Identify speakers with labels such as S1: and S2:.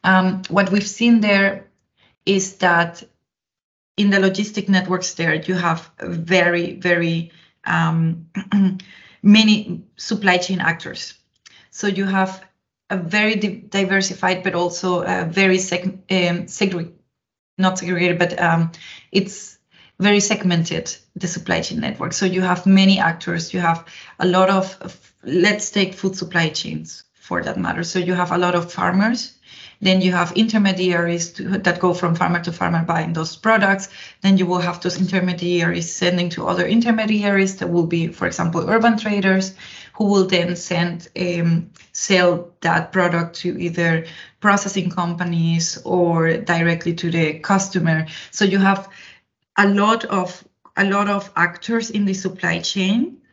S1: What we've seen there is that in the logistic networks there, you have very, very many supply chain actors. So you have a very diversified, but also very not segregated, but it's very segmented, the supply chain network. So you have many actors. You have a lot of, let's take food supply chains for that matter. So you have a lot of farmers. Then you have intermediaries that go from farmer to farmer buying those products. Then you will have those intermediaries sending to other intermediaries that will be, for example, urban traders, who will then sell that product to either processing companies or directly to the customer. So you have a lot of actors in the supply chain